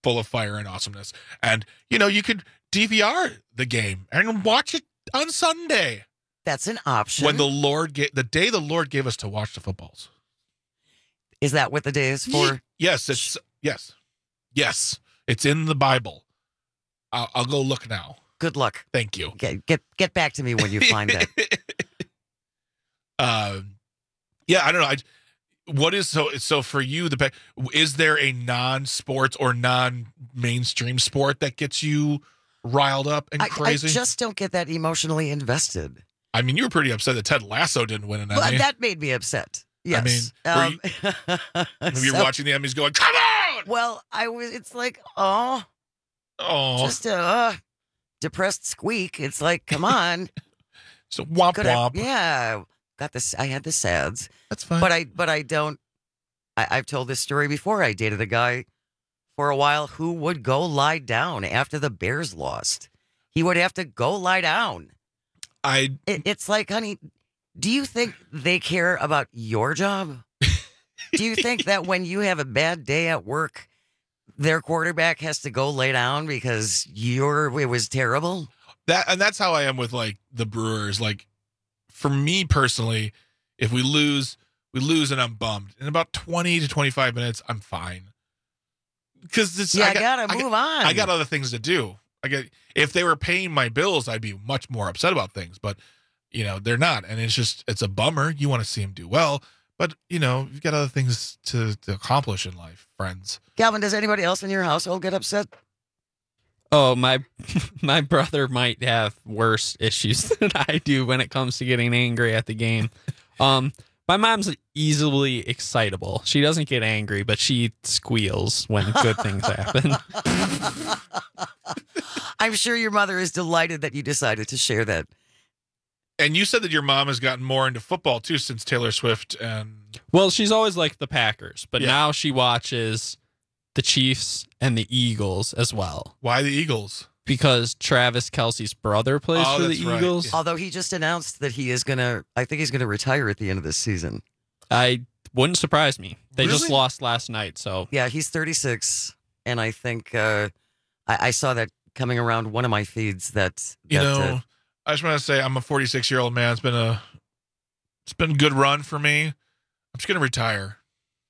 full of fire and awesomeness. And, you know, you could D V R the game and watch it on Sunday. That's an option. When the Lord gave, the day the Lord gave us to watch the footballs. Is that what the day is for? Yes, it's yes. Yes, it's in the Bible. I'll, I'll go look now. Good luck. Thank you. Get get get back to me when you find it. Uh, yeah, I don't know. I, what is so so for you? The is there a non-sports or non-mainstream sport that gets you riled up and I, crazy? I just don't get that emotionally invested. I mean, you were pretty upset that Ted Lasso didn't win an Well, Emmy. that made me upset. Yes. I mean, um, were you, so, you're watching the Emmys going, come on! Well, I was. It's like, oh, oh, just a uh, depressed squeak. It's like, come on. So womp Could womp. I, yeah, got this. I had the sads. That's fine. But I, but I don't. I, I've told this story before. I dated a guy for a while who would go lie down after the Bears lost. He would have to go lie down. I. It, it's like, honey, do you think they care about your job? Do you think that when you have a bad day at work, their quarterback has to go lay down because your it was terrible? That and that's how I am with like the Brewers. Like for me personally, if we lose, we lose and I'm bummed. In about twenty to twenty-five minutes, I'm fine. Because it's Yeah, I I got, gotta I move got, on. I got other things to do. I get if they were paying my bills, I'd be much more upset about things. But you know, they're not, and it's just it's a bummer. You want to see them do well, but you know, you've got other things to, to accomplish in life, friends. Calvin, does anybody else in your household get upset? Oh, my my brother might have worse issues than I do when it comes to getting angry at the game. Um, my mom's easily excitable. She doesn't get angry, but she squeals when good things happen. I'm sure your mother is delighted that you decided to share that. And you said that your mom has gotten more into football too since Taylor Swift and Well, she's always liked the Packers, but Yeah. now she watches the Chiefs and the Eagles as well. Why the Eagles? Because Travis Kelce's brother plays Oh, for the that's right. Eagles. Although he just announced that he is going to, I think he's going to retire at the end of this season. I wouldn't surprise me. They just Really? lost last night, so Yeah, he's thirty-six. And I think uh, I, I saw that coming around one of my feeds that, You that, know, uh, I just want to say I'm a forty-six year old man. It's been a it's been a good run for me. I'm just gonna retire.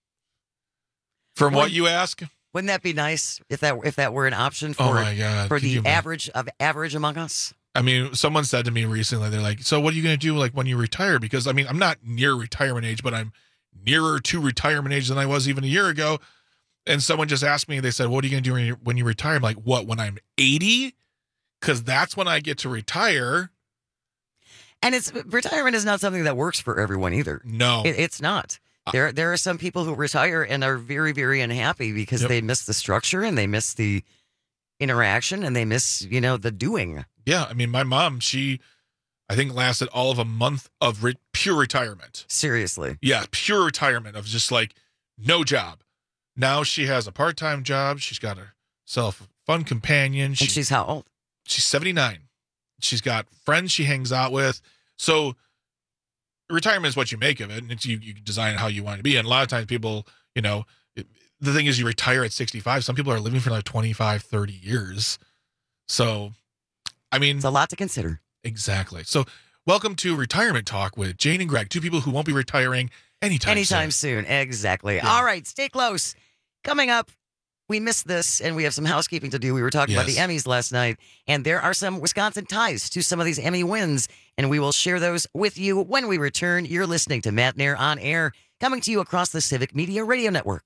From Well, what you ask? wouldn't that be nice if that if that were an option for Oh my God, for could you the imagine? average of average among us? I mean, someone said to me recently, they're like, "So what are you gonna do like when you retire?" Because I mean, I'm not near retirement age, but I'm nearer to retirement age than I was even a year ago. And someone just asked me, they said, "What are you gonna do when you, when you retire?" I'm like, "What? When I'm eighty? Because that's when I get to retire." And it's retirement is not something that works for everyone either. No, It, it's not. There, there are some people who retire and are very, very unhappy because Yep. they miss the structure and they miss the interaction and they miss, you know, the doing. Yeah, I mean, my mom, she, I think, lasted all of a month of re- pure retirement. Seriously. Yeah, pure retirement of just like no job. Now she has a part-time job. She's got herself a fun companion. She, And she's how old? she's seventy-nine. She's got friends she hangs out with. So retirement is what you make of it, and it's you, you design it how you want it to be. And a lot of times people, you know, it, the thing is you retire at sixty-five. Some people are living for like twenty-five, thirty years. So, I mean, It's a lot to consider. exactly. So welcome to Retirement Talk with Jane and Greg, two people who won't be retiring anytime, Anytime soon. soon. Exactly. Yeah. All right, stay close. Coming up, we missed this and we have some housekeeping to do. We were talking about the Yes. Emmys last night, and there are some Wisconsin ties to some of these Emmy wins, and we will share those with you when we return. You're listening to Matt Nair on Air, coming to you across the Civic Media Radio Network.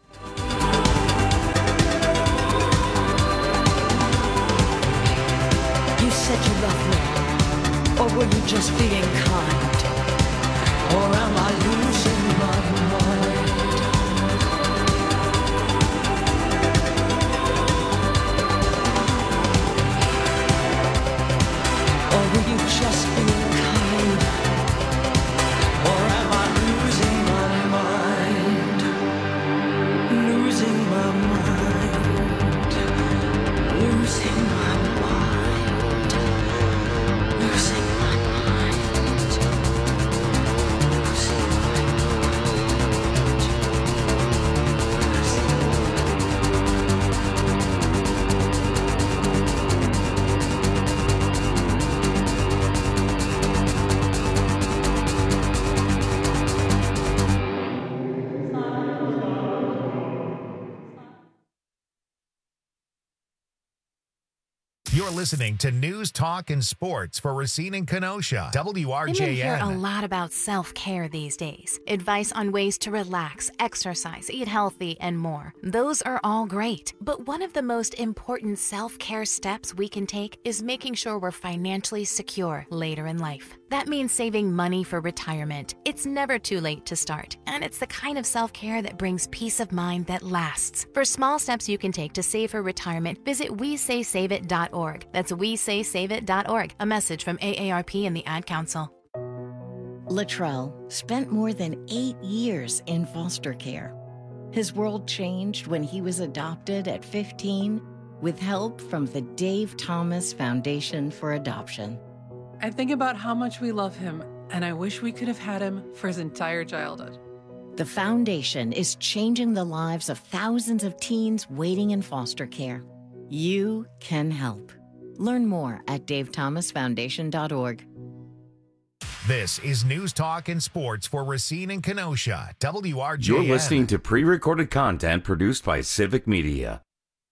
You said you loved me, or were you just being kind? Or am I losing my mind? Or were you just being kind? Or am I losing my mind? Losing my mind. Losing my mind. Losing my mind. You're listening to News, Talk, and Sports for Racine and Kenosha. W R J N. Women hear a lot about self-care these days. Advice on ways to relax, exercise, eat healthy, and more. Those are all great. But one of the most important self-care steps we can take is making sure we're financially secure later in life. That means saving money for retirement. It's never too late to start, and it's the kind of self-care that brings peace of mind that lasts. For small steps you can take to save for retirement, visit we say save it dot org. That's we say save it dot org. A message from A A R P and the Ad Council. Latrell spent more than eight years in foster care. His world changed when he was adopted at fifteen with help from the Dave Thomas Foundation for Adoption. I think about how much we love him, and I wish we could have had him for his entire childhood. The foundation is changing the lives of thousands of teens waiting in foster care. You can help. Learn more at dave thomas foundation dot org. This is News, Talk, and Sports for Racine and Kenosha. W R J N. You're listening to pre-recorded content produced by Civic Media.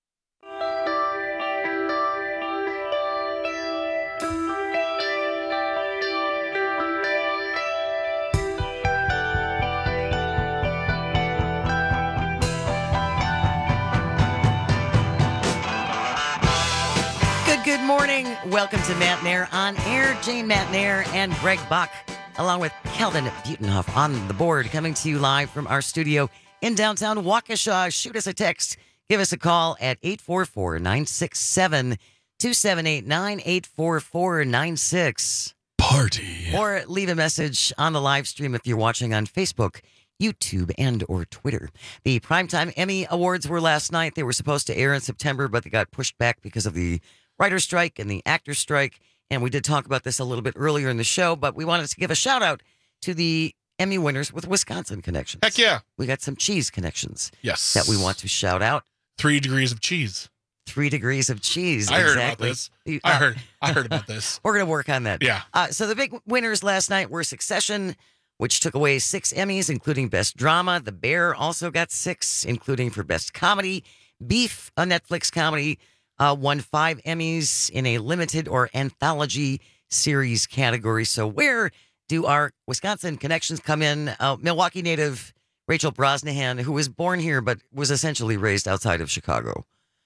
Good morning. Welcome to Matt Nair on air. Jane Matt Nair and Greg Buck, along with Calvin Butenhoff on the board, coming to you live from our studio in downtown Waukesha. Shoot us a text. Give us a call at eight four four, nine six seven, two seven eight nine, eight four four, nine six. Party. Or leave a message on the live stream if you're watching on Facebook, YouTube, and or Twitter. The Primetime Emmy Awards were last night. They were supposed to air in September, but they got pushed back because of the writer strike and the actor strike. And we did talk about this a little bit earlier in the show, but we wanted to give a shout out to the Emmy winners with Wisconsin connections. Heck yeah. We got some cheese connections. Yes. That we want to shout out. Three degrees of cheese. Three degrees of cheese. I exactly. heard about this. Uh, I heard I heard about this. We're going to work on that. Yeah. Uh, so the big winners last night were Succession, which took away six Emmys, including Best Drama. The Bear also got six, including for Best Comedy. Beef, a Netflix comedy, Uh, won five Emmys in a limited or anthology series category. So where do our Wisconsin connections come in? Uh, Milwaukee native Rachel Brosnahan, who was born here but was essentially raised outside of Chicago.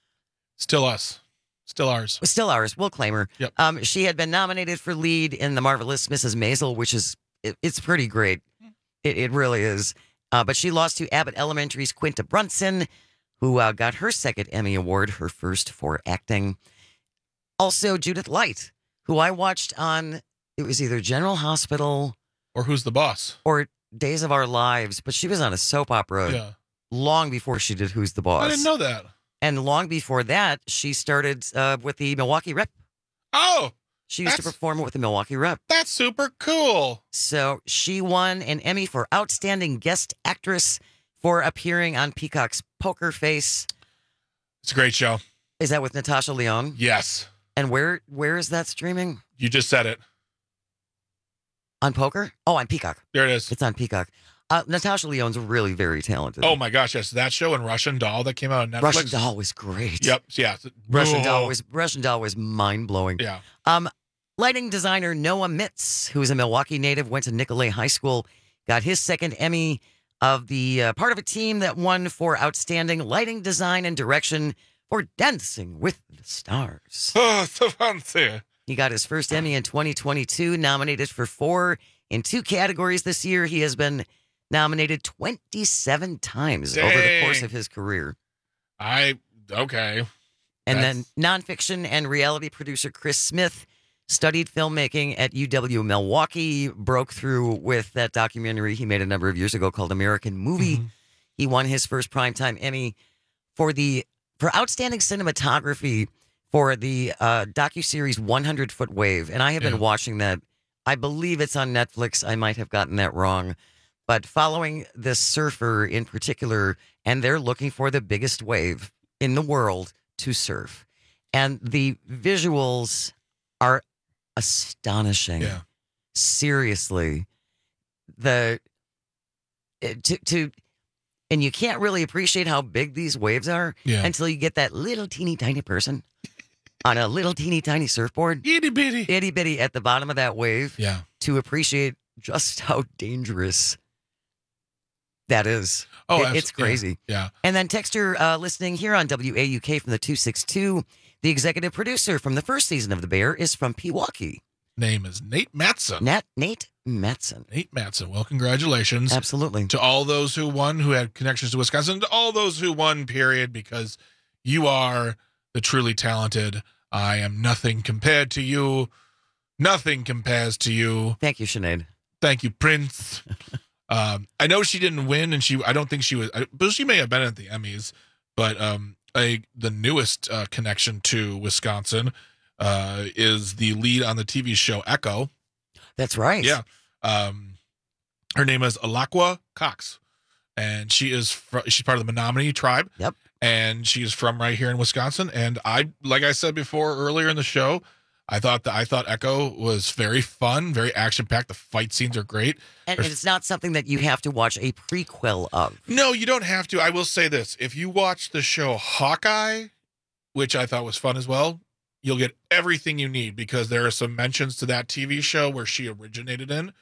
Still us. Still ours. Still ours. We'll claim her. Yep. Um, she had been nominated for lead in The Marvelous Missus Maisel, which is, it, it's pretty great. It, it really is. Uh, but she lost to Abbott Elementary's Quinta Brunson, who uh, got her second Emmy Award, her first for acting. Also, Judith Light, who I watched on, it was either General Hospital. Or Who's the Boss? Or Days of Our Lives, but she was on a soap opera Yeah. long before she did Who's the Boss. I didn't know that. And long before that, she started uh, with the Milwaukee Rep. Oh! She used to perform with the Milwaukee Rep. That's super cool. So she won an Emmy for Outstanding Guest Actress for appearing on Peacock's Poker Face. It's a great show. Is that with Natasha Lyonne? Yes. And where where is that streaming? You just said it. On Poker? Oh, on Peacock. There it is. It's on Peacock. Uh, Natasha Lyonne's really very talented. Oh my gosh, yes. That show and Russian Doll that came out on Netflix. Russian Doll was great. Yep. Yeah. Russian Whoa. Doll was Russian Doll was mind-blowing. Yeah. Um, lighting designer Noah Mitz, who is a Milwaukee native, went to Nicolet High School, got his second Emmy of the uh, part of a team that won for outstanding lighting design and direction for Dancing with the Stars. Oh, so fancy. He got his first Emmy in twenty twenty-two, nominated for four in two categories this year. He has been nominated twenty-seven times Dang. over the course of his career. I, okay. And That's- then nonfiction and reality producer Chris Smith studied filmmaking at U W Milwaukee, broke through with that documentary he made a number of years ago called American Movie. Mm-hmm. He won his first Primetime Emmy for the for outstanding cinematography for the uh, docuseries one hundred Foot Wave. And I have been Yeah. watching that. I believe it's on Netflix. I might have gotten that wrong. But following this surfer in particular, and they're looking for the biggest wave in the world to surf. And the visuals are astonishing. Yeah. Seriously. The to to and you can't really appreciate how big these waves are Yeah. until you get that little teeny tiny person on a little teeny tiny surfboard. Itty bitty. Itty bitty at the bottom of that wave. Yeah. To appreciate just how dangerous that is. Oh, it, it's crazy. Yeah. And then texter uh, listening here on W A U K from the two six two, the executive producer from the first season of The Bear is from Pewaukee. Name is Nate Matson. Nat, Nate Matson. Nate Matson. Well, congratulations. Absolutely. To all those who won, who had connections to Wisconsin, to all those who won, period, because you are the truly talented. I am nothing compared to you. Nothing compares to you. Thank you, Sinead. Thank you, Prince. um, I know she didn't win, and she I don't think she was, but she may have been at the Emmys, but um, a, the newest uh, connection to Wisconsin uh, is the lead on the T V show Echo. That's right. Yeah. Um, her name is Alakwa Cox, and she is fr- she's part of the Menominee tribe. Yep. And she is from right here in Wisconsin. And I, like I said before earlier in the show, I thought that I thought Echo was very fun, very action packed. The fight scenes are great. And There's- it's not something that you have to watch a prequel of. No, you don't have to. I will say this: if you watch the show Hawkeye, which I thought was fun as well, you'll get everything you need because there are some mentions to that T V show where she originated in.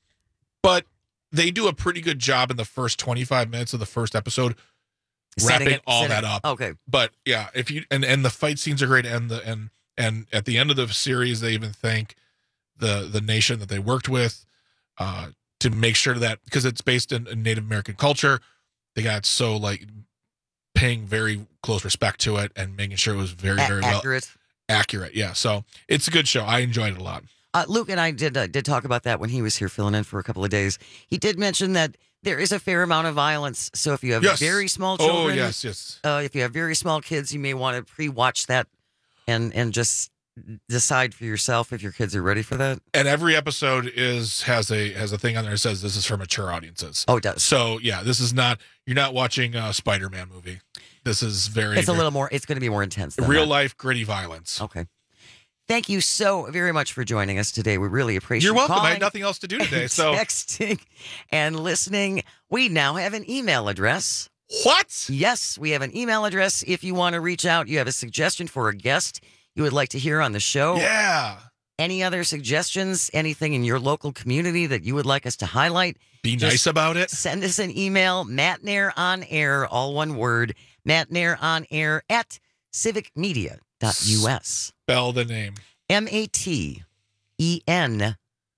But they do a pretty good job in the first twenty-five minutes of the first episode Setting wrapping it- all setting- that up. Okay. But yeah, if you and and the fight scenes are great, and the and and at the end of the series, they even thank the the nation that they worked with uh, to make sure that because it's based in, in Native American culture, they got so like paying very close respect to it and making sure it was very A- very well accurate. accurate. Yeah, so it's a good show. I enjoyed it a lot. Uh, Luke and I did uh, did talk about that when he was here filling in for a couple of days. He did mention that there is a fair amount of violence. So if you have Yes. very small Oh, children, yes, yes. Uh, if you have very small kids, you may want to pre-watch that and and just decide for yourself if your kids are ready for that. And every episode is has a has a thing on there that says this is for mature audiences. Oh, it does. So yeah, this is not you're not watching a Spider-Man movie. This is very It's a very- little more. It's going to be more intense. Than real that. life gritty violence. Okay. Thank you so very much for joining us today. We really appreciate You're welcome. I calling had nothing else to do today, and so texting and listening. We now have an email address. What? Yes, we have an email address. If you want to reach out, you have a suggestion for a guest you would like to hear on the show. Yeah. Any other suggestions? Anything in your local community that you would like us to highlight? Be Just nice about it. Send us an email, Mattnair on air, all one word, Mattnair on air at civic media dot U S. Spell the name. M A T E N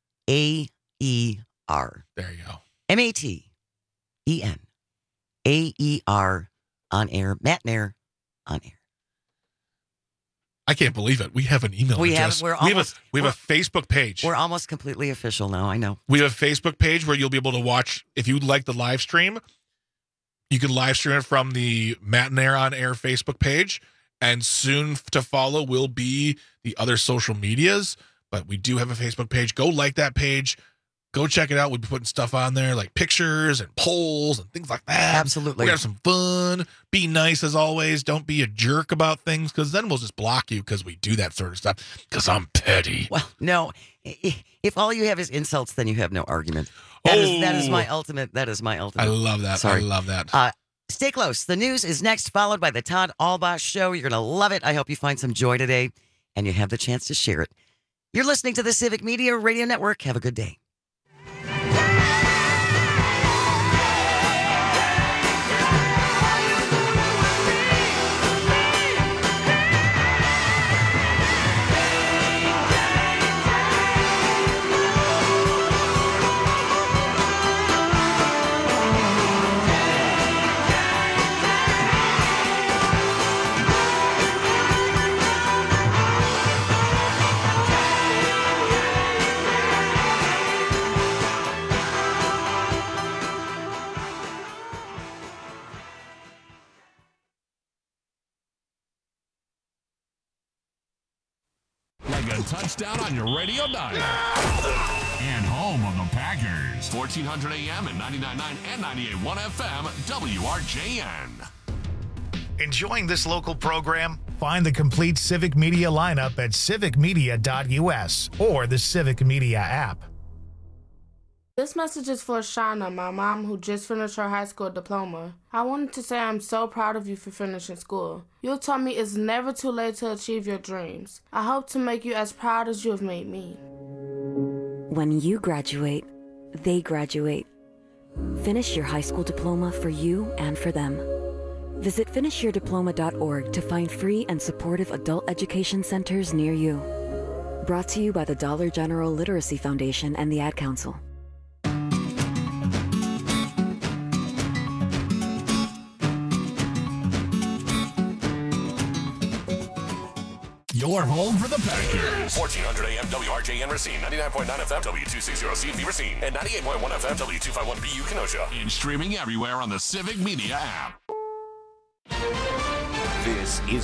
A E R. There you go. M A T E N A E R on air. Mattnair on air. I can't believe it. We have an email We have- address. we're we have almost- a we have a Facebook page. We're almost completely official now. I know. We have a Facebook page where you'll be able to watch if you like the live stream. You can live stream it from the Matt and Air on Air Facebook page, and soon to follow will be the other social medias. But we do have a Facebook page. Go like that page. Go check it out. We'll be putting stuff on there like pictures and polls and things like that. Absolutely. We have some fun. Be nice as always. Don't be a jerk about things because then we'll just block you because we do that sort of stuff because I'm petty. Well, no. I- If all you have is insults, then you have no argument. That is that is my Oh. ultimate. That is my ultimate. I love that. Sorry. I love that. Uh, stay close. The news is next, followed by the Todd Albaugh Show. You're going to love it. I hope you find some joy today, and you have the chance to share it. You're listening to the Civic Media Radio Network. Have a good day. Like a touchdown on your radio dial. And home of the Packers. fourteen hundred A M and ninety-nine point nine and ninety-eight point one F M, W R J N. Enjoying this local program? Find the complete Civic Media lineup at civic media dot U S or the Civic Media app. This message is for Shauna, my mom, who just finished her high school diploma. I wanted to say I'm so proud of you for finishing school. You told me it's never too late to achieve your dreams. I hope to make you as proud as you have made me. When you graduate, they graduate. Finish your high school diploma for you and for them. Visit finish your diploma dot org to find free and supportive adult education centers near you. Brought to you by the Dollar General Literacy Foundation and the Ad Council. Your home for the Packers. fourteen hundred A M W R J N Racine, ninety-nine point nine F M W two sixty C V Racine, and ninety-eight point one F M W two fifty-one B U Kenosha. And streaming everywhere on the Civic Media app. This is